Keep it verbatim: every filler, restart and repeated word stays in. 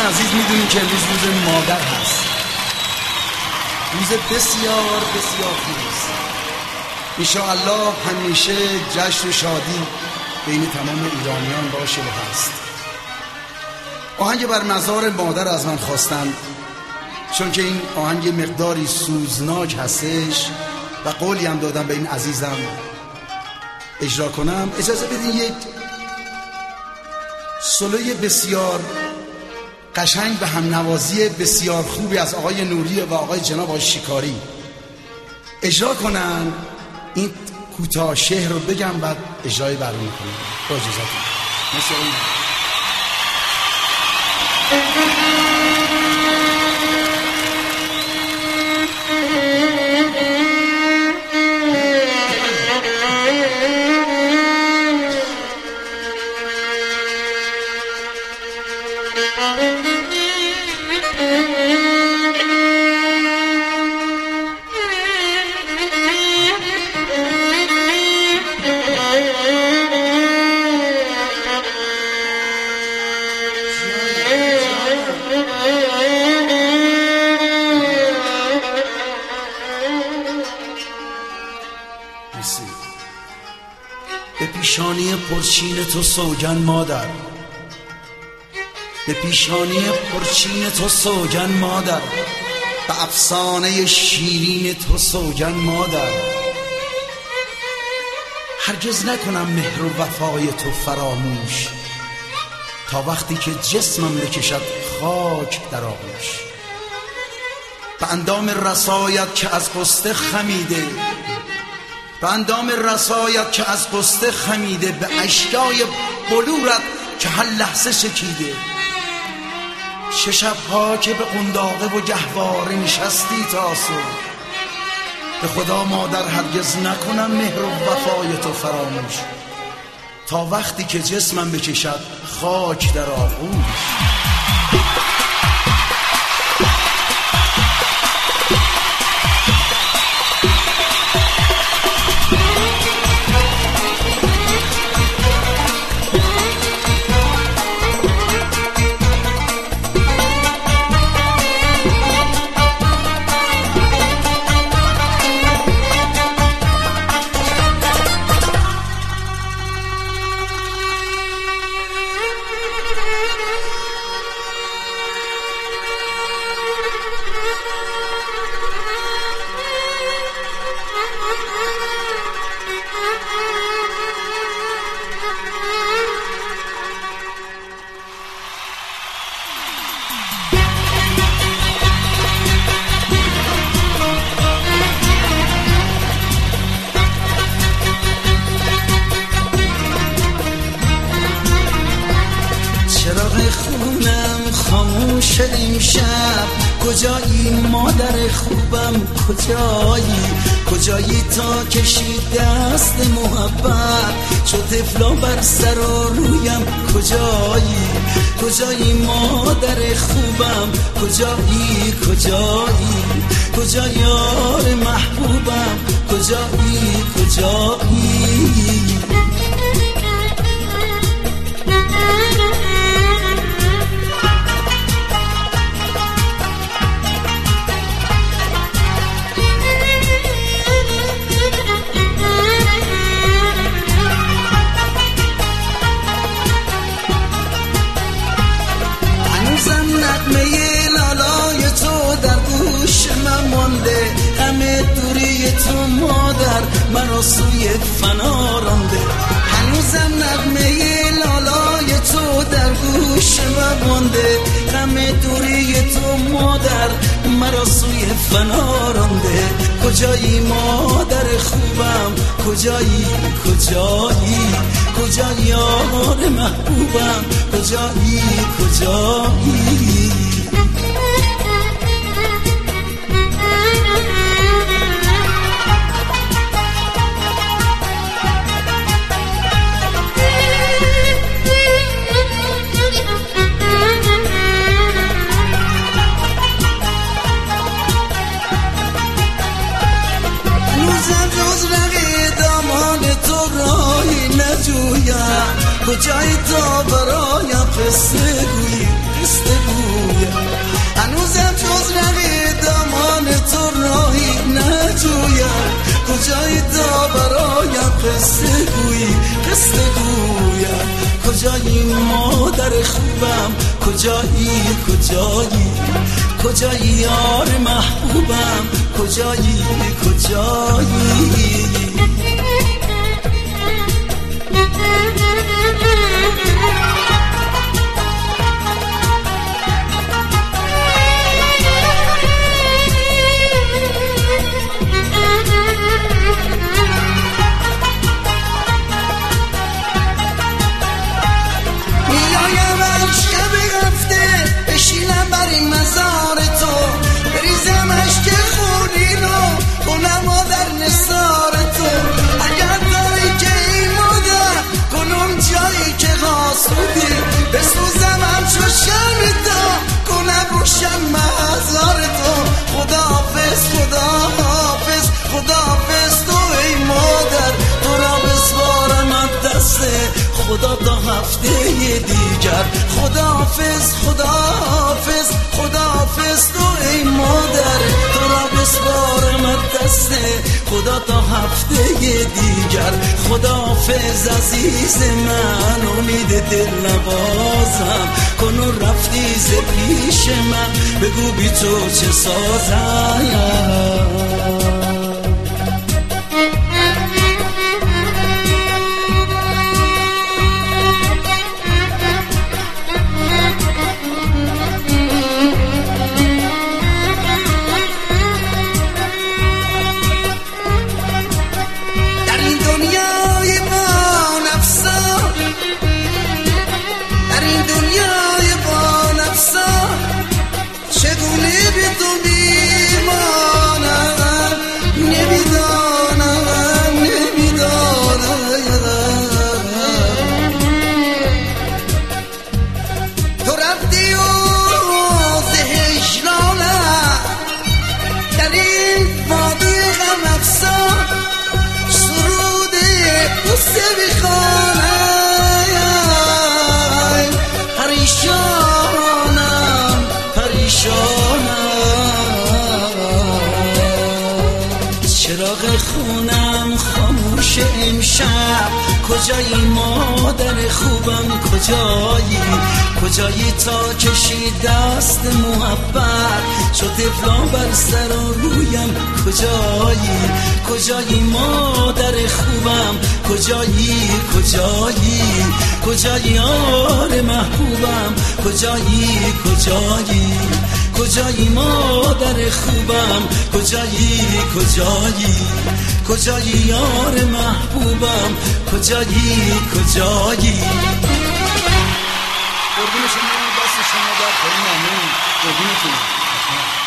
عزیز میدونیم که امروز روز مادر هست، روز بسیار بسیار خوب است. انشاءالله همیشه جشن و شادی بین تمام ایرانیان باشه و هست. آهنگ بر مزار مادر از من خواستند، چون که این آهنگ مقداری سوزناک هستش و قولی هم دادم به این عزیزم اجرا کنم. اجازه بدین یک سولوی بسیار قشنگ به هم نوازی بسیار خوبی از آقای نوری و آقای جناب آقای شکاری اجرا کنن. این کوتاه شعر رو بگم بعد اجرای برمی کنم با اجازتون. مثل به پیشانی پرچین تو سوگن مادر، به پیشانی پرچین تو سوگن مادر، به افسانه شیرین تو سوگن مادر. هرگز نکنم مهر و وفای تو فراموش، تا وقتی که جسمم بکشد خاک در آغوش. به اندام رسایت که از قصه خمیده، به اندام رسایت که از قصه خمیده، به اشیای بلورت که هر لحظه شکیده. چه شبها که به قنداقه و گهواره نشستی تا صبح. به خدا مادر هرگز نکنم مهر و وفای تو فراموش، تا وقتی که جسمم بکشد خاک در آغوش. خونم خاموش امشب، کجایی مادر خوبم کجایی؟ کجایی تا کشی دست محبت، چو طفلا بر سر و رویم کجایی؟ کجایی مادر خوبم کجایی؟ کجایی کجا یار محبوبم کجایی؟ کجایی همه دوری تو مادر مرا سوی فنا رانده. هنوزم نغمه لالای تو در گوش من مانده، همه دوری تو مادر مرا سوی فنا رانده. کجایی مادر خوبم کجایی؟ کجایی کجا یار محبوبم کجایی؟ کجایی کجایی تا برایم قصه گویی؟ قصه گویی قصه گویی قصه گویم کجایی مادر خوبم کجایی کجایی کجایی یار محبوبم کجایی کجایی بسوزم همچو شمیتا کنم روشن مزار تو خداحافظ خداحافظ خداحافظ تو ای مادر تو را بسپارم از دست خدا تا هفته دیگر خداحافظ خداحافظ خداحافظ تو ای مادر تو را بسپارم از دست خدا تا هفته دیگر خداحافظ عزیز من امید دل نوازم کنون رفتی ز پیش من بگو بی تو چه سازم پریشانم پریشانم چراغ خونم خاموش امشب کجایی مادر خوبم کجایی کجایی تا کشی دست محبت شد طفلان بر سر و رویم کجایی کجایی مادر خوبم کجایی کجایی کجایی یار محبوبم کجایی کجایی کجایی مادر خوبم کجایی کجایی کجایی یار محبوبم کجایی کجایی قربون شما دست شما در کنیم ممنون قربونتون